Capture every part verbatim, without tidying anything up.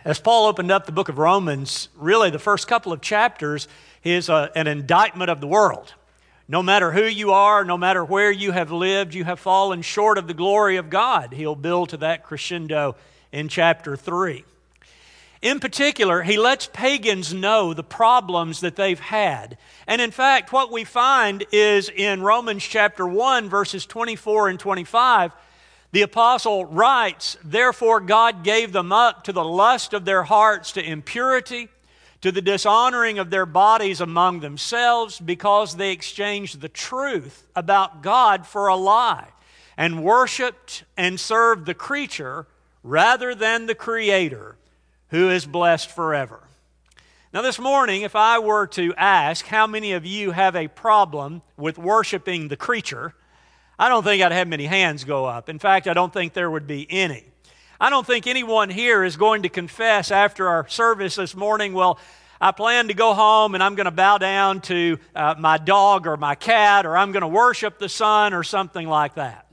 As Paul opened up the book of Romans, really the first couple of chapters is a, an indictment of the world. No matter who you are, no matter where you have lived, you have fallen short of the glory of God. He'll build to that crescendo in chapter three. In particular, he lets pagans know the problems that they've had. And in fact, what we find is in Romans chapter one, verses twenty-four and twenty-five, the apostle writes, "Therefore God gave them up to the lust of their hearts, to impurity, to the dishonoring of their bodies among themselves, because they exchanged the truth about God for a lie, and worshiped and served the creature rather than the Creator, who is blessed forever." Now this morning, if I were to ask how many of you have a problem with worshiping the creature, I don't think I'd have many hands go up. In fact, I don't think there would be any. I don't think anyone here is going to confess after our service this morning, well, I plan to go home and I'm going to bow down to uh, my dog or my cat, or I'm going to worship the sun or something like that.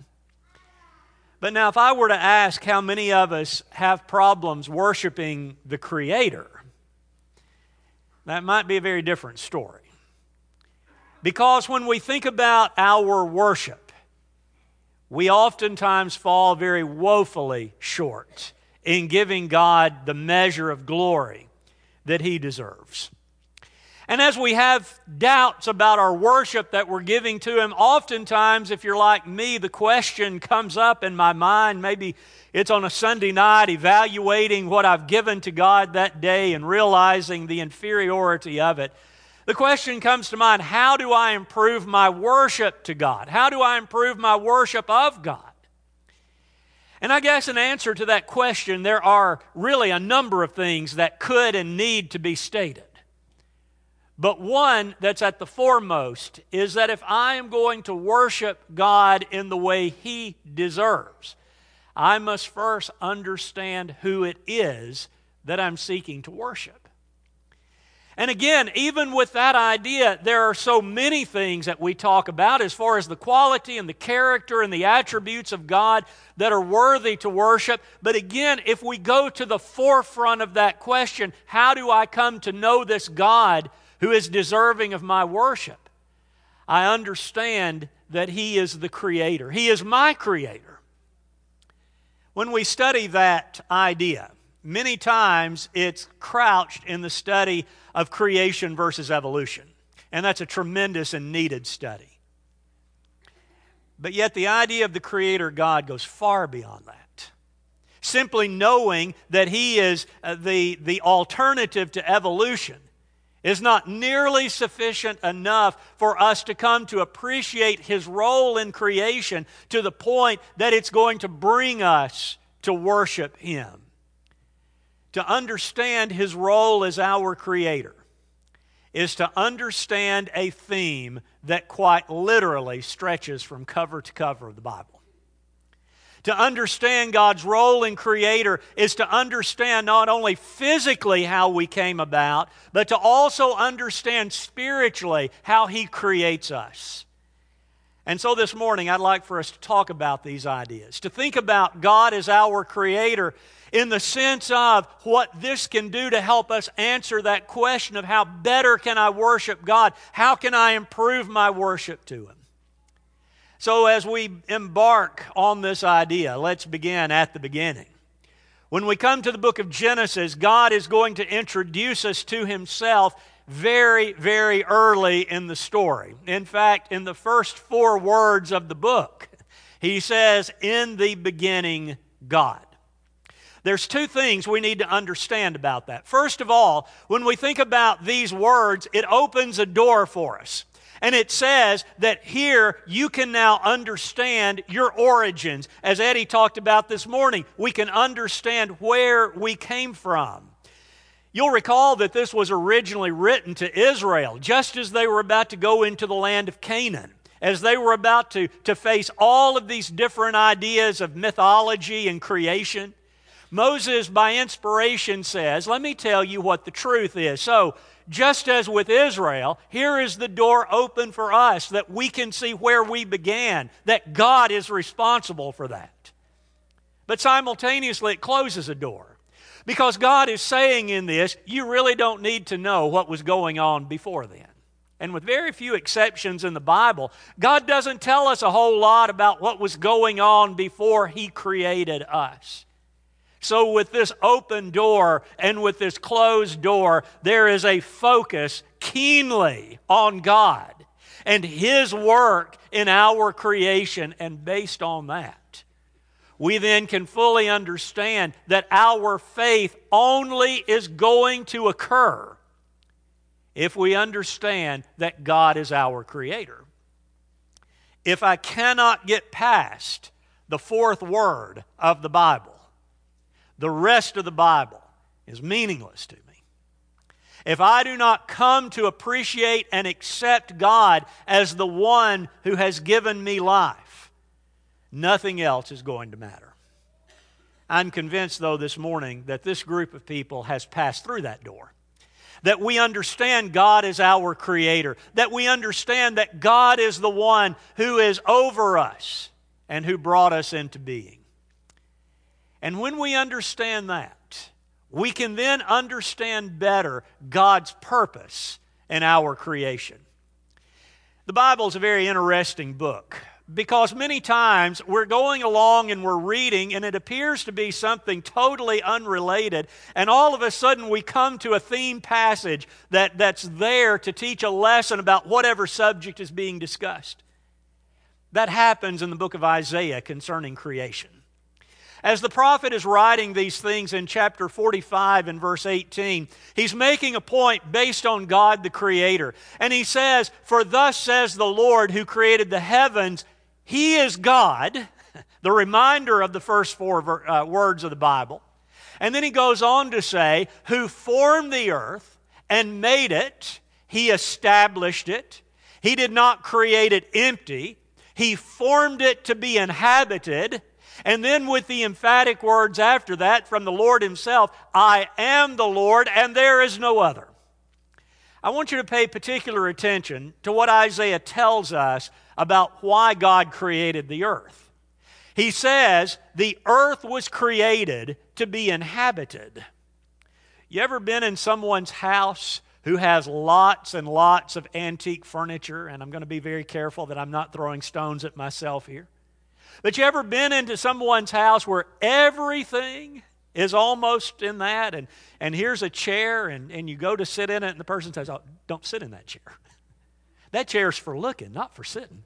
But now if I were to ask how many of us have problems worshiping the Creator, that might be a very different story. Because when we think about our worship, we oftentimes fall very woefully short in giving God the measure of glory that He deserves. And as we have doubts about our worship that we're giving to Him, oftentimes, if you're like me, the question comes up in my mind. Maybe it's on a Sunday night, evaluating what I've given to God that day and realizing the inferiority of it. The question comes to mind, how do I improve my worship to God? How do I improve my worship of God? And I guess in answer to that question, there are really a number of things that could and need to be stated. But one that's at the foremost is that if I am going to worship God in the way He deserves, I must first understand who it is that I'm seeking to worship. And again, even with that idea, there are so many things that we talk about as far as the quality and the character and the attributes of God that are worthy to worship. But again, if we go to the forefront of that question, how do I come to know this God who is deserving of my worship? I understand that He is the Creator. He is my Creator. When we study that idea, many times it's crouched in the study of creation versus evolution. And that's a tremendous and needed study. But yet the idea of the Creator God goes far beyond that. Simply knowing that He is the, the alternative to evolution is not nearly sufficient enough for us to come to appreciate His role in creation to the point that it's going to bring us to worship Him. To understand His role as our Creator is to understand a theme that quite literally stretches from cover to cover of the Bible. To understand God's role in Creator is to understand not only physically how we came about, but to also understand spiritually how He creates us. And so this morning I'd like for us to talk about these ideas, to think about God as our Creator in the sense of what this can do to help us answer that question of how better can I worship God? How can I improve my worship to Him? So as we embark on this idea, let's begin at the beginning. When we come to the book of Genesis, God is going to introduce us to Himself very, very early in the story. In fact, in the first four words of the book, He says, "In the beginning, God." There's two things we need to understand about that. First of all, when we think about these words, it opens a door for us. And it says that here you can now understand your origins. As Eddie talked about this morning, we can understand where we came from. You'll recall that this was originally written to Israel just as they were about to go into the land of Canaan, as they were about to, to face all of these different ideas of mythology and creation. Moses, by inspiration, says, let me tell you what the truth is. So, just as with Israel, here is the door open for us that we can see where we began, that God is responsible for that. But simultaneously, it closes a door. Because God is saying in this, you really don't need to know what was going on before then. And with very few exceptions in the Bible, God doesn't tell us a whole lot about what was going on before He created us. So with this open door and with this closed door, there is a focus keenly on God and His work in our creation. And based on that, we then can fully understand that our faith only is going to occur if we understand that God is our Creator. If I cannot get past the fourth word of the Bible, the rest of the Bible is meaningless to me. If I do not come to appreciate and accept God as the one who has given me life, nothing else is going to matter. I'm convinced, though, this morning that this group of people has passed through that door. That we understand God is our Creator. That we understand that God is the one who is over us and who brought us into being. And when we understand that, we can then understand better God's purpose in our creation. The Bible is a very interesting book because many times we're going along and we're reading and it appears to be something totally unrelated, and all of a sudden we come to a theme passage that, that's there to teach a lesson about whatever subject is being discussed. That happens in the book of Isaiah concerning creation. As the prophet is writing these things in chapter forty-five and verse eighteen, he's making a point based on God the Creator. And he says, "For thus says the Lord who created the heavens, He is God," the reminder of the first four uh, words of the Bible. And then he goes on to say, "Who formed the earth and made it, He established it. He did not create it empty. He formed it to be inhabited." And then with the emphatic words after that from the Lord Himself, "I am the Lord and there is no other." I want you to pay particular attention to what Isaiah tells us about why God created the earth. He says the earth was created to be inhabited. You ever been in someone's house who has lots and lots of antique furniture? And I'm going to be very careful that I'm not throwing stones at myself here. But you ever been into someone's house where everything is almost in that, and, and here's a chair, and, and you go to sit in it, and the person says, "Oh, don't sit in that chair. That chair's for looking, not for sitting."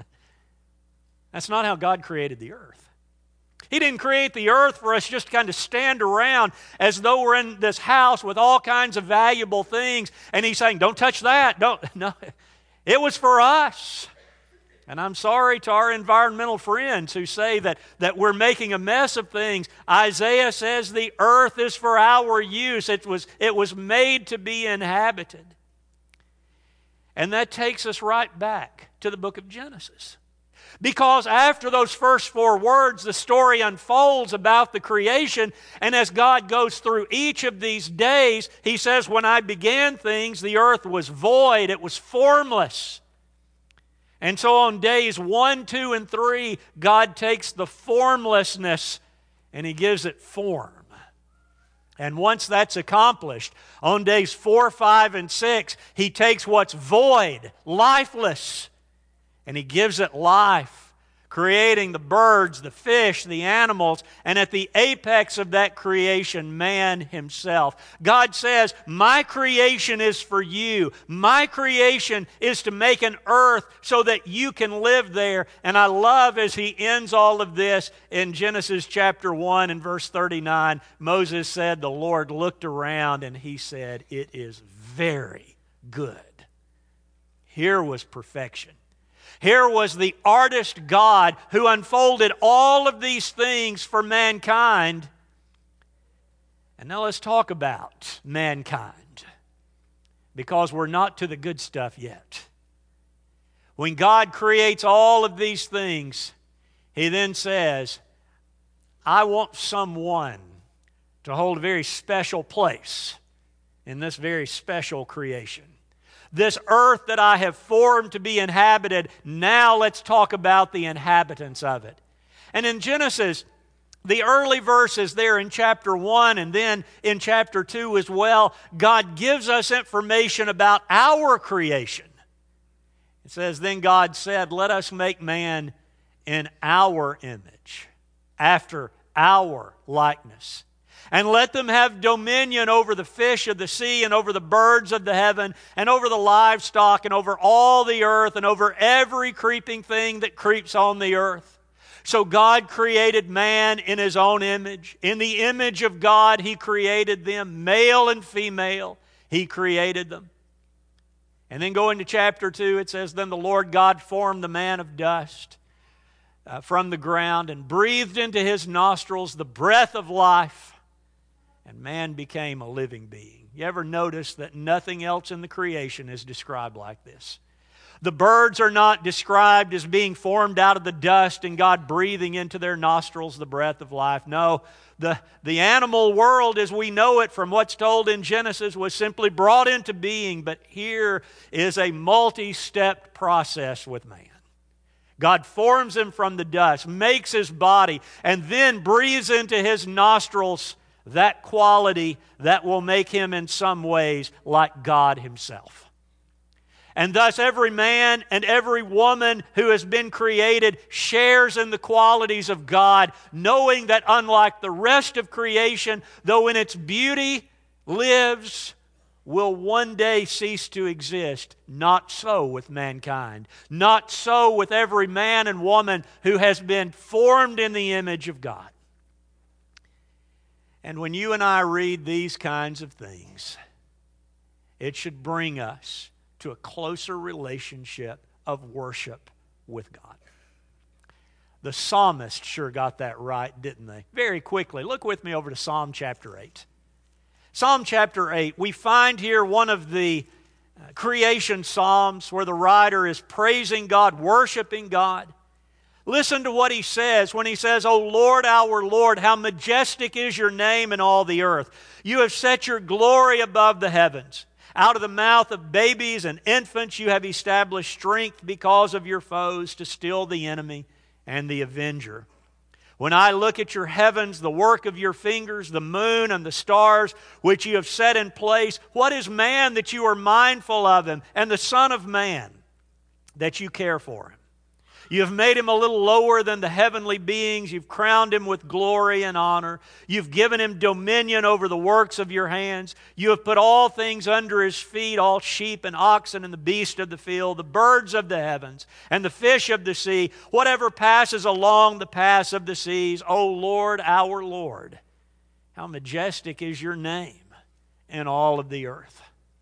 That's not how God created the earth. He didn't create the earth for us just to kind of stand around as though we're in this house with all kinds of valuable things, and He's saying, "Don't touch that." Don't. No, it was for us. And I'm sorry to our environmental friends who say that, that we're making a mess of things. Isaiah says the earth is for our use. It was, it was made to be inhabited. And that takes us right back to the book of Genesis. Because after those first four words, the story unfolds about the creation. And as God goes through each of these days, He says, "When I began things, the earth was void. It was formless." And so on days one, two, and three, God takes the formlessness and He gives it form. And once that's accomplished, on days four, five, and six, He takes what's void, lifeless, and He gives it life, creating the birds, the fish, the animals, and at the apex of that creation, man himself. God says, "My creation is for you. My creation is to make an earth so that you can live there." And I love as He ends all of this in Genesis chapter one and verse thirty-nine. Moses said, "The Lord looked around and He said, 'It is very good.'" Here was perfection. Here was the artist God who unfolded all of these things for mankind. And now let's talk about mankind, because we're not to the good stuff yet. When God creates all of these things, He then says, "I want someone to hold a very special place in this very special creation. This earth that I have formed to be inhabited, now let's talk about the inhabitants of it." And in Genesis The early verses there in chapter one and then in chapter two as well, God gives us information about our creation. It says, "Then God said, let us make man in our image, after our likeness. And let them have dominion over the fish of the sea and over the birds of the heaven and over the livestock and over all the earth and over every creeping thing that creeps on the earth." So God created man in His own image. In the image of God He created them, male and female. He created them. And then going to chapter two, it says, "Then the Lord God formed the man of dust uh, from the ground and breathed into his nostrils the breath of life, and man became a living being." You ever notice that nothing else in the creation is described like this? The birds are not described as being formed out of the dust and God breathing into their nostrils the breath of life. No, the, the animal world as we know it from what's told in Genesis was simply brought into being, but here is a multi-stepped process with man. God forms him from the dust, makes his body, and then breathes into his nostrils that quality that will make him in some ways like God Himself. And thus every man and every woman who has been created shares in the qualities of God, knowing that unlike the rest of creation, though in its beauty lives, will one day cease to exist. Not so with mankind. Not so with every man and woman who has been formed in the image of God. And when you and I read these kinds of things, it should bring us to a closer relationship of worship with God. The psalmist sure got that right, didn't they? Very quickly, look with me over to Psalm chapter eight. Psalm chapter eight, we find here one of the creation psalms where the writer is praising God, worshiping God. Listen to what he says when he says, "O Lord, our Lord, how majestic is your name in all the earth. You have set your glory above the heavens. Out of the mouth of babies and infants you have established strength because of your foes to still the enemy and the avenger. When I look at your heavens, the work of your fingers, the moon and the stars which you have set in place, what is man that you are mindful of him, and the son of man that you care for him? You have made him a little lower than the heavenly beings. You've crowned him with glory and honor. You've given him dominion over the works of your hands. You have put all things under his feet, all sheep and oxen and the beast of the field, the birds of the heavens and the fish of the sea, whatever passes along the paths of the seas. O Lord, our Lord, how majestic is your name in all of the earth."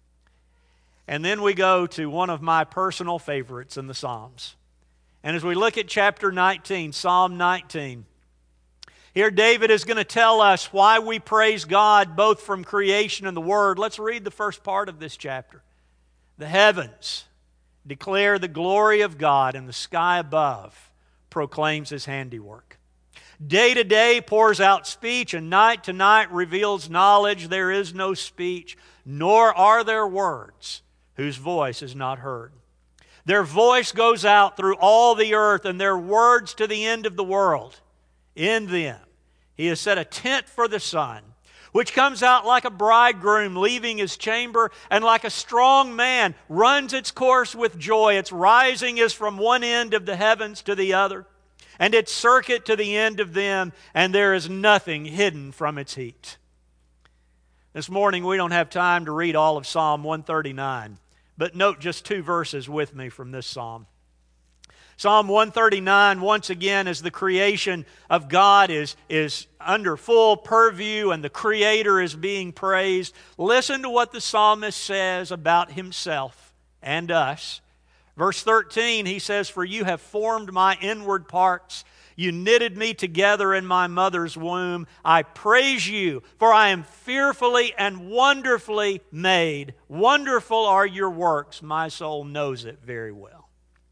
And then we go to one of my personal favorites in the Psalms. And as we look at chapter nineteen, Psalm nineteen, here David is going to tell us why we praise God both from creation and the Word. Let's read the first part of this chapter. "The heavens declare the glory of God, and the sky above proclaims His handiwork. Day to day pours out speech, and night to night reveals knowledge. There is no speech, nor are there words whose voice is not heard. Their voice goes out through all the earth, and their words to the end of the world. In them He has set a tent for the sun, which comes out like a bridegroom leaving his chamber, and like a strong man runs its course with joy. Its rising is from one end of the heavens to the other, and its circuit to the end of them, and there is nothing hidden from its heat." This morning we don't have time to read all of Psalm one thirty-nine. But note just two verses with me from this psalm. Psalm one thirty-nine, once again, as the creation of God is, is under full purview and the Creator is being praised, listen to what the psalmist says about himself and us. Verse thirteen, he says, "For you have formed my inward parts. You knitted me together in my mother's womb. I praise you, for I am fearfully and wonderfully made. Wonderful are your works. My soul knows it very well."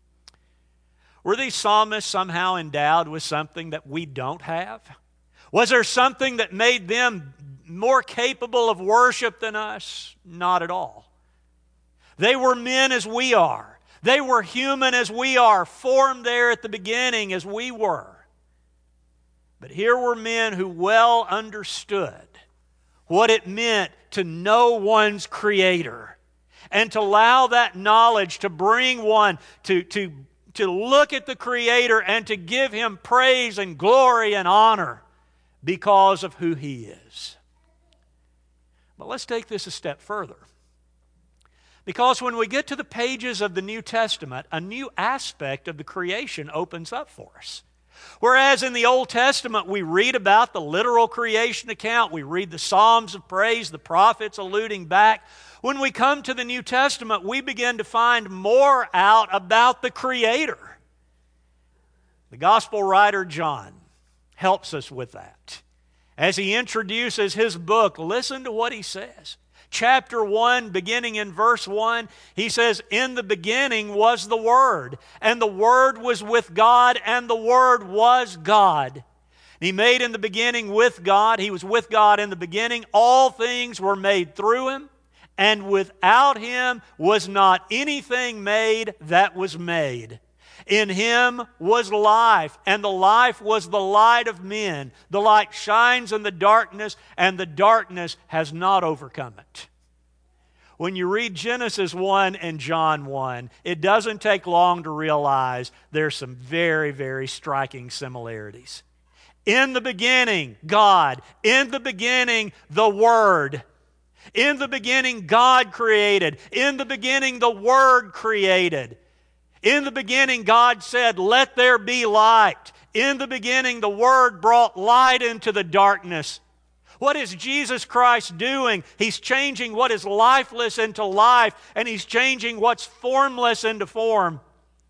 Were these psalmists somehow endowed with something that we don't have? Was there something that made them more capable of worship than us? Not at all. They were men as we are. They were human as we are, formed there at the beginning as we were. But here were men who well understood what it meant to know one's Creator and to allow that knowledge to bring one to, to, to look at the Creator and to give Him praise and glory and honor because of who He is. But let's take this a step further. Because when we get to the pages of the New Testament, a new aspect of the creation opens up for us. Whereas in the Old Testament we read about the literal creation account, we read the Psalms of praise, the prophets alluding back. When we come to the New Testament, we begin to find more out about the Creator. The Gospel writer John helps us with that. As he introduces his book, listen to what he says. Chapter one, beginning in verse one, he says, "In the beginning was the Word, and the Word was with God, and the Word was God. He made in the beginning with God. He was with God in the beginning. All things were made through Him, and without Him was not anything made that was made. In Him was life, and the life was the light of men. The light shines in the darkness, and the darkness has not overcome it." When you read Genesis one and John one, it doesn't take long to realize there's some very, very striking similarities. In the beginning, God. In the beginning, the Word. In the beginning, God created. In the beginning, the Word created. In the beginning, God said, "Let there be light." In the beginning, the Word brought light into the darkness. What is Jesus Christ doing? He's changing what is lifeless into life, and He's changing what's formless into form.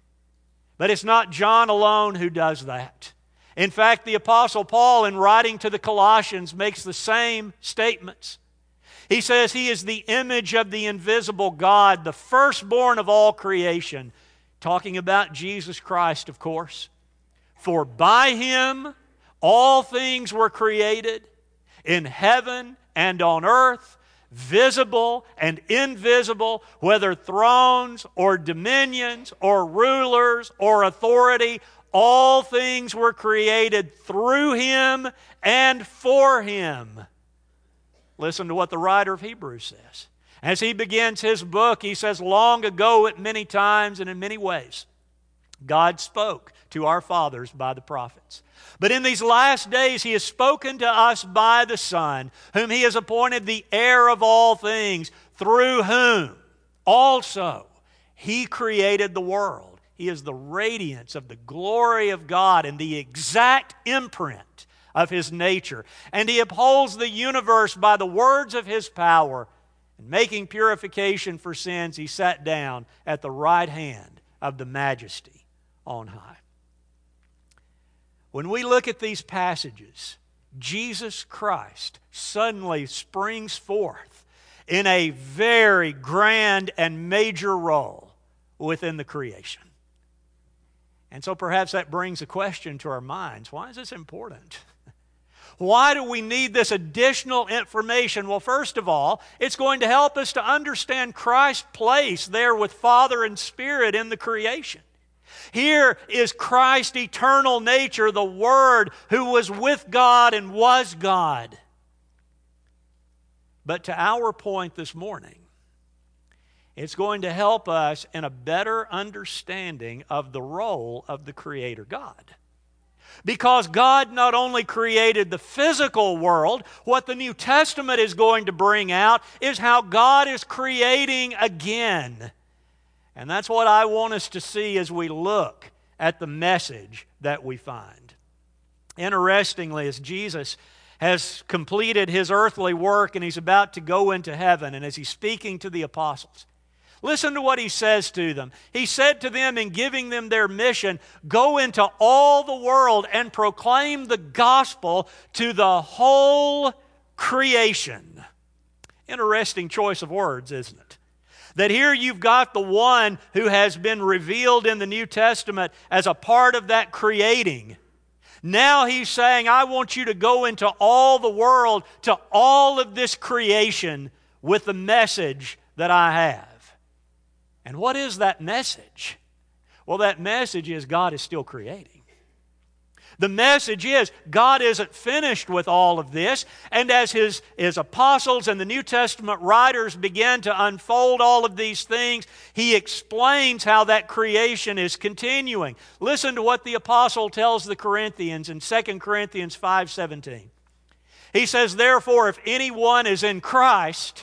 But it's not John alone who does that. In fact, the Apostle Paul, in writing to the Colossians, makes the same statements. He says He is the image of the invisible God, the firstborn of all creation. Talking about Jesus Christ, of course. "For by Him all things were created, in heaven and on earth, visible and invisible, whether thrones or dominions or rulers or authority, all things were created through Him and for Him." Listen to what the writer of Hebrews says. As he begins his book, he says, "Long ago at many times and in many ways, God spoke to our fathers by the prophets. But in these last days He has spoken to us by the Son, whom He has appointed the heir of all things, through whom also He created the world." He is the radiance of the glory of God and the exact imprint of His nature. "And He upholds the universe by the words of His power. And making purification for sins, He sat down at the right hand of the Majesty on high." When we look at these passages, Jesus Christ suddenly springs forth in a very grand and major role within the creation. And so perhaps that brings a question to our minds. Why is this important? Why do we need this additional information? Well, first of all, it's going to help us to understand Christ's place there with Father and Spirit in the creation. Here is Christ's eternal nature, the Word who was with God and was God. But to our point this morning, it's going to help us in a better understanding of the role of the Creator God. Because God not only created the physical world, what the New Testament is going to bring out is how God is creating again. And that's what I want us to see as we look at the message that we find. Interestingly, as Jesus has completed His earthly work and He's about to go into heaven, and as He's speaking to the apostles, listen to what He says to them. He said to them in giving them their mission, "Go into all the world and proclaim the gospel to the whole creation." Interesting choice of words, isn't it? That here you've got the one who has been revealed in the New Testament as a part of that creating. Now He's saying, I want you to go into all the world, to all of this creation with the message that I have. And what is that message? Well, that message is God is still creating. The message is God isn't finished with all of this, and as His, His apostles and the New Testament writers begin to unfold all of these things, He explains how that creation is continuing. Listen to what the apostle tells the Corinthians in Second Corinthians five seventeen. He says, "Therefore, if anyone is in Christ,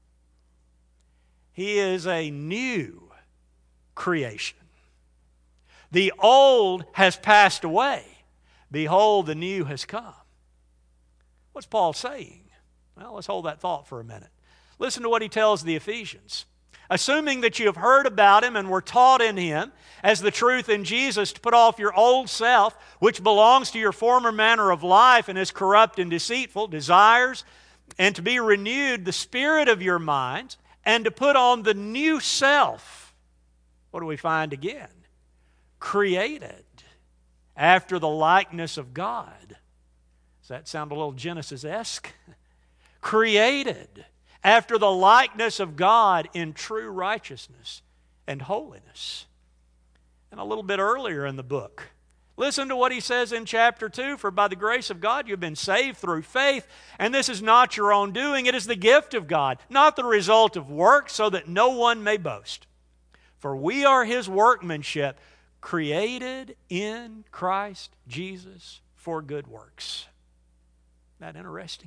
he is a new creation. The old has passed away. Behold, the new has come." What's Paul saying? Well, let's hold that thought for a minute. Listen to what he tells the Ephesians. "Assuming that you have heard about Him and were taught in Him, as the truth in Jesus, to put off your old self, which belongs to your former manner of life and is corrupt and deceitful, desires, and to be renewed the spirit of your minds, and to put on the new self." What do we find again? Created after the likeness of God. Does that sound a little Genesis-esque? Created after the likeness of God in true righteousness and holiness. And a little bit earlier in the book, listen to what he says in chapter two. "For by the grace of God you've been saved through faith, and this is not your own doing, it is the gift of God, not the result of works, so that no one may boast. For we are His workmanship, created in Christ Jesus for good works." Isn't that interesting?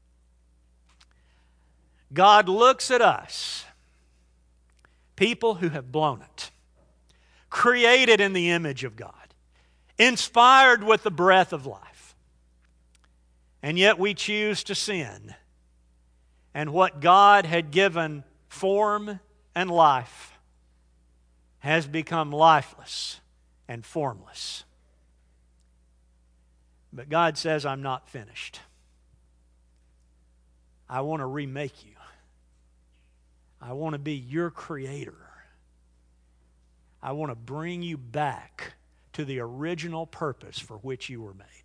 God looks at us, people who have blown it, created in the image of God, inspired with the breath of life, and yet we choose to sin. And what God had given form and life has become lifeless and formless. But God says, "I'm not finished. I want to remake you. I want to be your creator. I want to bring you back to the original purpose for which you were made."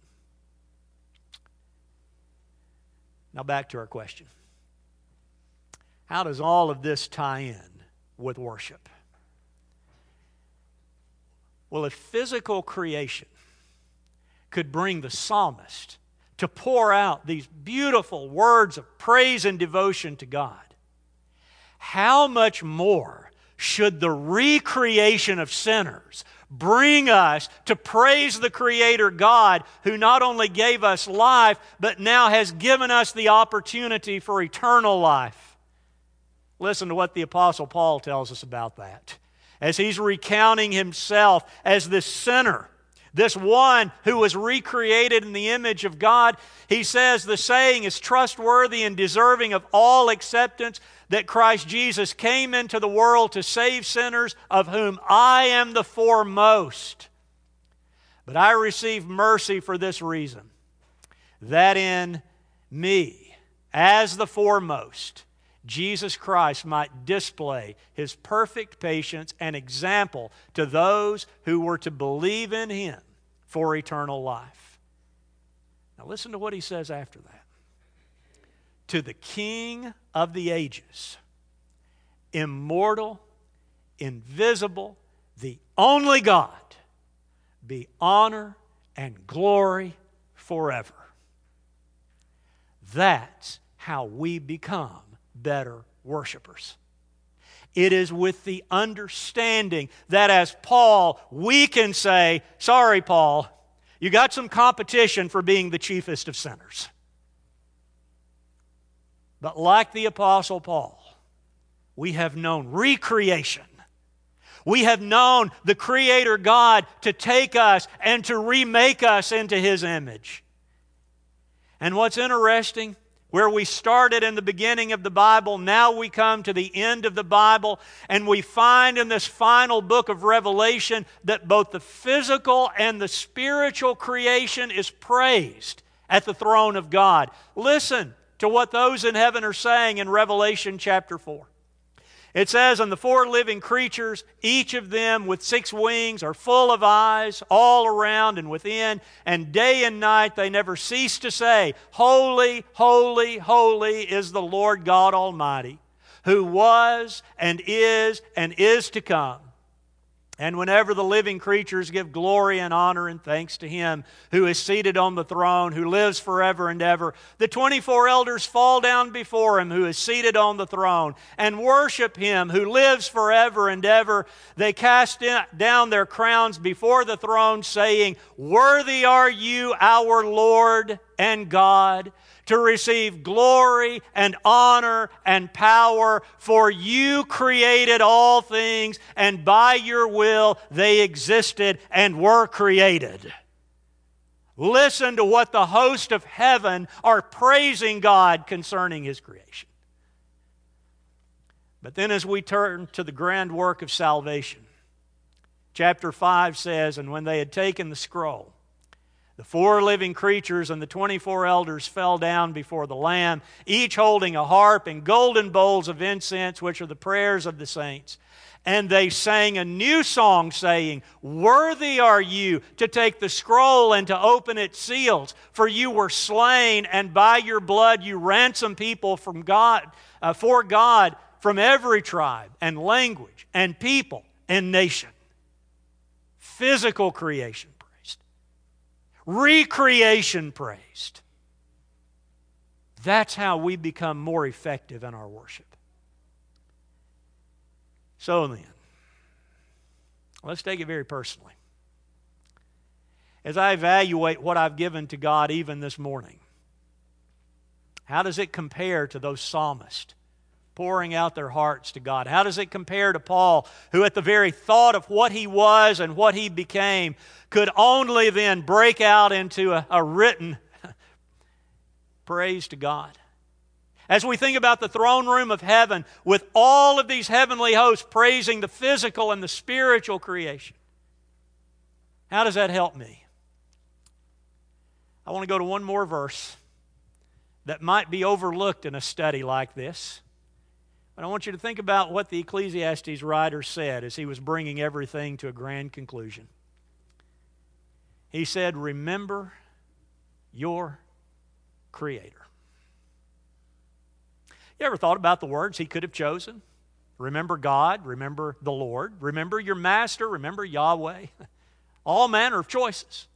Now back to our question. How does all of this tie in with worship? Well, if physical creation could bring the psalmist to pour out these beautiful words of praise and devotion to God, how much more should the recreation of sinners bring us to praise the Creator God, who not only gave us life, but now has given us the opportunity for eternal life? Listen to what the Apostle Paul tells us about that, as he's recounting himself as this sinner, this one who was recreated in the image of God. He says, "The saying is trustworthy and deserving of all acceptance, that Christ Jesus came into the world to save sinners, of whom I am the foremost. But I received mercy for this reason, that in me, as the foremost, Jesus Christ might display His perfect patience and example to those who were to believe in Him for eternal life." Now listen to what he says after that. "To the King of the ages, immortal, invisible, the only God, be honor and glory forever." That's how we become better worshipers. It is with the understanding that as Paul, we can say, "Sorry, Paul, you got some competition for being the chiefest of sinners." But like the Apostle Paul, we have known recreation. We have known the Creator God to take us and to remake us into His image. And what's interesting, where we started in the beginning of the Bible, now we come to the end of the Bible, and we find in this final book of Revelation that both the physical and the spiritual creation is praised at the throne of God. Listen to what those in heaven are saying in Revelation chapter four. It says, "And the four living creatures, each of them with six wings, are full of eyes all around and within, and day and night they never cease to say, 'Holy, holy, holy is the Lord God Almighty, who was and is and is to come.' And whenever the living creatures give glory and honor and thanks to Him who is seated on the throne, who lives forever and ever, the twenty-four elders fall down before Him who is seated on the throne and worship Him who lives forever and ever. They cast down their crowns before the throne, saying, "Worthy are you, our Lord and God, to receive glory and honor and power, for you created all things, and by your will they existed and were created." Listen to what the host of heaven are praising God concerning His creation. But then as we turn to the grand work of salvation, chapter five says, "And when they had taken the scroll, the four living creatures and the twenty-four elders fell down before the Lamb, each holding a harp and golden bowls of incense, which are the prayers of the saints. And they sang a new song, saying, Worthy are you to take the scroll and to open its seals, for you were slain, and by your blood you ransomed people from God, uh, for God from every tribe and language and people and nation." Physical creation. Recreation praised. That's how we become more effective in our worship. So then, let's take it very personally. As I evaluate what I've given to God even this morning, how does it compare to those psalmists pouring out their hearts to God? How does it compare to Paul, who at the very thought of what he was and what he became could only then break out into a, a written praise to God? As we think about the throne room of heaven with all of these heavenly hosts praising the physical and the spiritual creation, how does that help me? I want to go to one more verse that might be overlooked in a study like this. But I want you to think about what the Ecclesiastes writer said as he was bringing everything to a grand conclusion. He said, "Remember your Creator." You ever thought about the words he could have chosen? Remember God, remember the Lord, remember your Master, remember Yahweh. All manner of choices.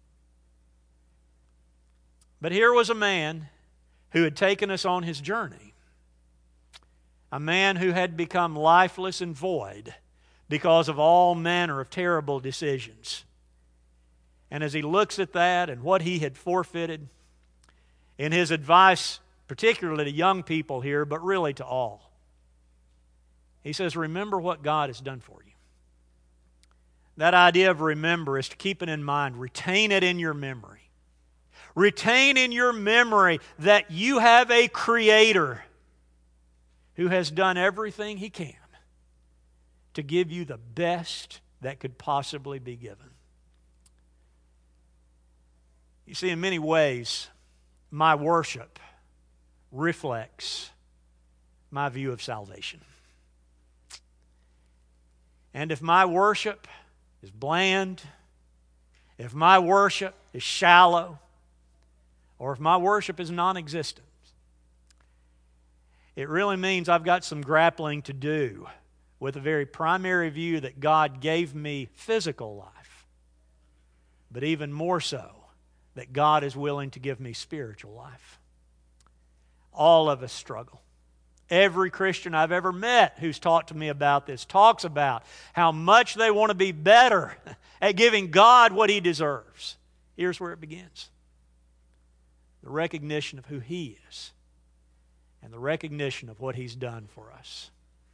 But here was a man who had taken us on his journey. A man who had become lifeless and void because of all manner of terrible decisions. And as he looks at that and what he had forfeited, in his advice, particularly to young people here, but really to all, he says, remember what God has done for you. That idea of remember is to keep it in mind. Retain it in your memory. Retain in your memory that you have a Creator who has done everything He can to give you the best that could possibly be given. You see, in many ways, my worship reflects my view of salvation. And if my worship is bland, if my worship is shallow, or if my worship is non-existent, it really means I've got some grappling to do with the very primary view that God gave me physical life, but even more so, that God is willing to give me spiritual life. All of us struggle. Every Christian I've ever met who's talked to me about this talks about how much they want to be better at giving God what He deserves. Here's where it begins. The recognition of who He is and the recognition of what He's done for us.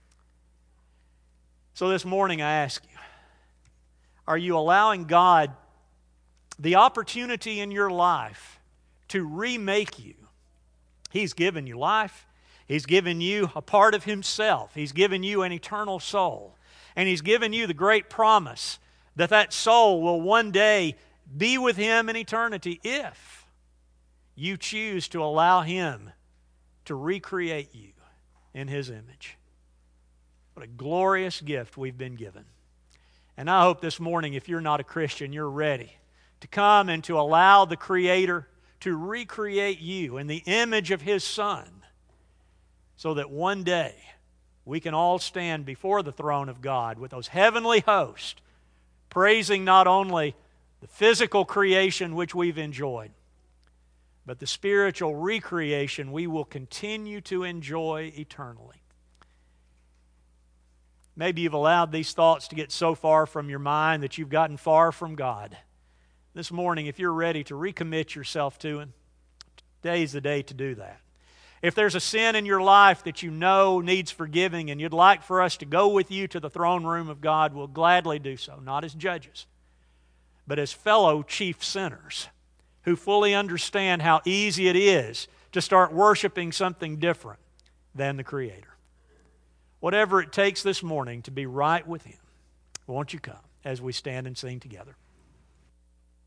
So this morning I ask you, are you allowing God the opportunity in your life to remake you? He's given you life. He's given you a part of Himself. He's given you an eternal soul. And He's given you the great promise that that soul will one day be with Him in eternity if you choose to allow Him to recreate you in His image. What a glorious gift we've been given. And I hope this morning, if you're not a Christian, you're ready to come and to allow the Creator to recreate you in the image of His Son, so that one day we can all stand before the throne of God with those heavenly hosts, praising not only the physical creation which we've enjoyed, but the spiritual recreation we will continue to enjoy eternally. Maybe you've allowed these thoughts to get so far from your mind that you've gotten far from God. This morning, if you're ready to recommit yourself to Him, today's the day to do that. If there's a sin in your life that you know needs forgiving and you'd like for us to go with you to the throne room of God, we'll gladly do so, not as judges, but as fellow chief sinners who fully understand how easy it is to start worshiping something different than the Creator. Whatever it takes this morning to be right with Him, won't you come as we stand and sing together?